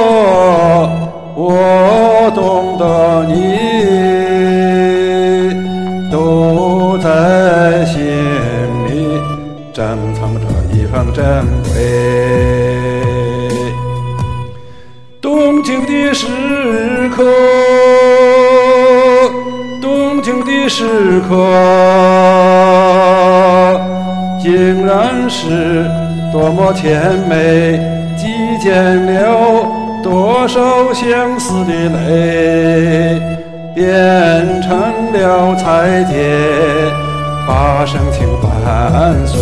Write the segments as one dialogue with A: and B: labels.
A: 我懂得你都在心里珍藏着一份珍贵。动情的时刻，动情的时刻，竟然是多么甜美，击见了多少相思的泪，变成了彩蝶，把深情伴随。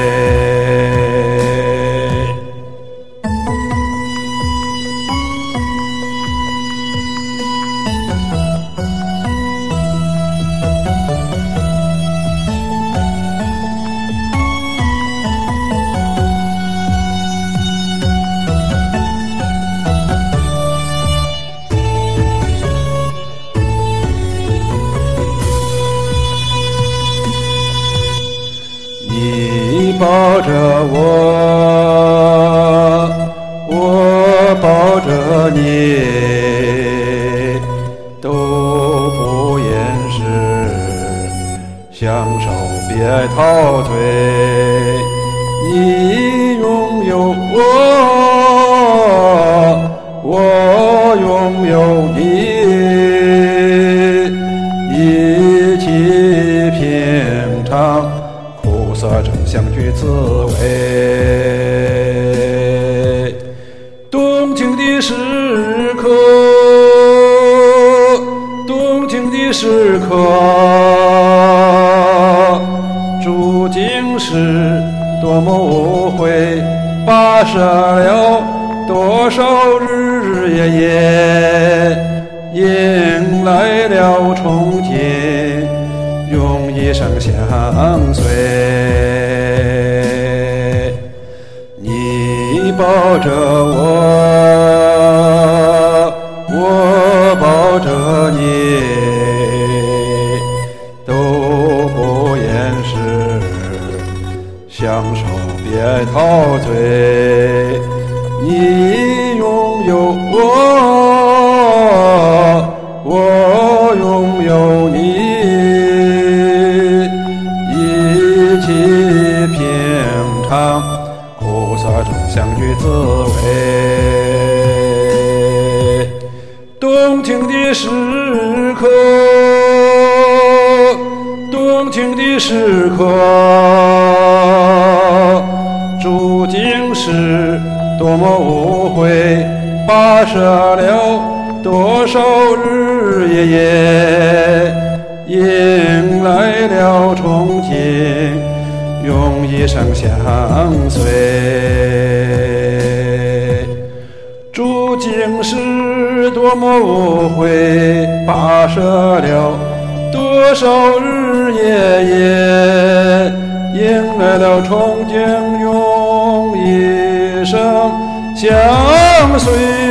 A: 你抱着我，我抱着你，都不掩饰享受，别陶醉。你拥有我，我拥有你，一起品尝苦涩中相聚滋味。动情的时刻，动情的时刻，注定是多么无悔，跋涉了多少日日夜夜，迎来了憧憬，用一生相随。你抱着我，我抱着你，都不掩饰享受，别陶醉。你拥有我，我拥有你，一起品尝苦涩中相聚滋味。动情的时刻，动情的时刻，注定是多么无悔，跋涉了多少日日夜夜，迎来了憧憬，用一生相随。注定是多么无悔，跋涉了多少日夜夜，迎来了憧憬，用一生相随。